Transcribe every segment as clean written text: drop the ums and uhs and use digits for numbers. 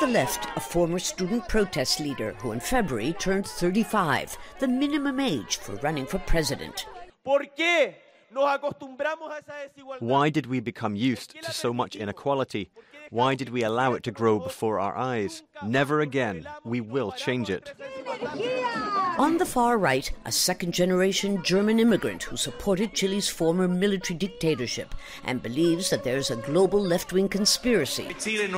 the left, a former student protest leader who in February turned 35, the minimum age for running for president. Why did we become used to so much inequality? Why did we allow it to grow before our eyes? Never again. We will change it. On the far right, a second-generation German immigrant who supported Chile's former military dictatorship and believes that there is a global left-wing conspiracy.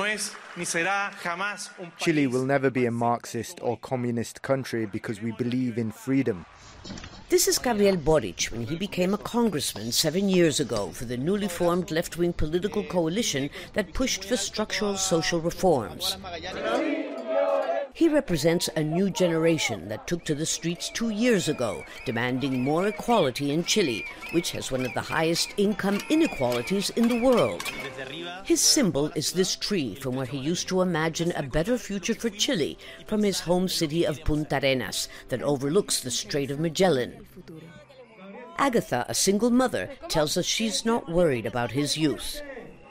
Chile will never be a Marxist or communist country because we believe in freedom. This is Gabriel Boric when he became a congressman 7 years ago for the newly formed left-wing political coalition that pushed for structural social reforms. He represents a new generation that took to the streets 2 years ago, demanding more equality in Chile, which has one of the highest income inequalities in the world. His symbol is this tree from where he used to imagine a better future for Chile from his home city of Punta Arenas that overlooks the Strait of Magellan. Agatha, a single mother, tells us she's not worried about his youth.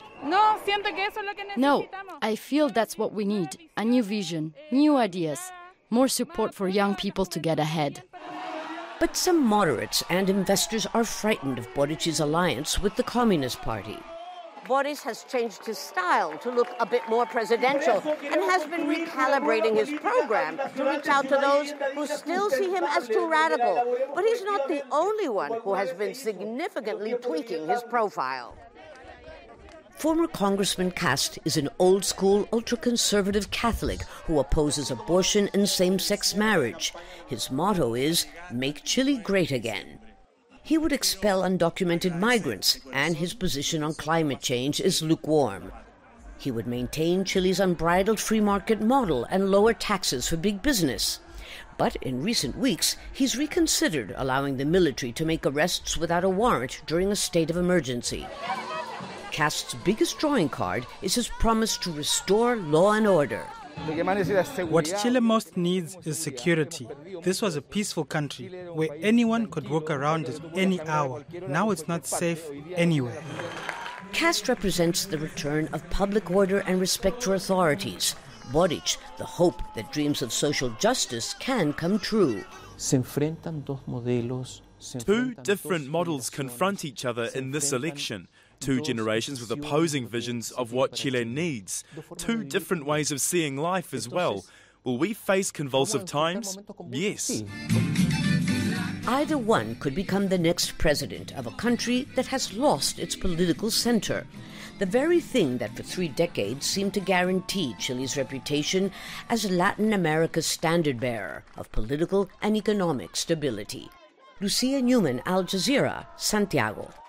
No, I feel that's what we need. A new vision, new ideas, more support for young people to get ahead. But some moderates and investors are frightened of Boric's alliance with the Communist Party. Boric has changed his style to look a bit more presidential and has been recalibrating his program to reach out to those who still see him as too radical. But he's not the only one who has been significantly tweaking his profile. Former Congressman Cast is an old-school, ultra-conservative Catholic who opposes abortion and same-sex marriage. His motto is, "Make Chile great again." He would expel undocumented migrants, and his position on climate change is lukewarm. He would maintain Chile's unbridled free market model and lower taxes for big business. But in recent weeks, he's reconsidered allowing the military to make arrests without a warrant during a state of emergency. Cast's biggest drawing card is his promise to restore law and order. What Chile most needs is security. This was a peaceful country where anyone could walk around at any hour. Now it's not safe anywhere. Cast represents the return of public order and respect for authorities. Boric, the hope that dreams of social justice can come true. Two different models confront each other in this election. Two generations with opposing visions of what Chile needs. Two different ways of seeing life as well. Will we face convulsive times? Yes. Either one could become the next president of a country that has lost its political center. The very thing that for 3 decades seemed to guarantee Chile's reputation as Latin America's standard-bearer of political and economic stability. Lucia Newman, Al Jazeera, Santiago.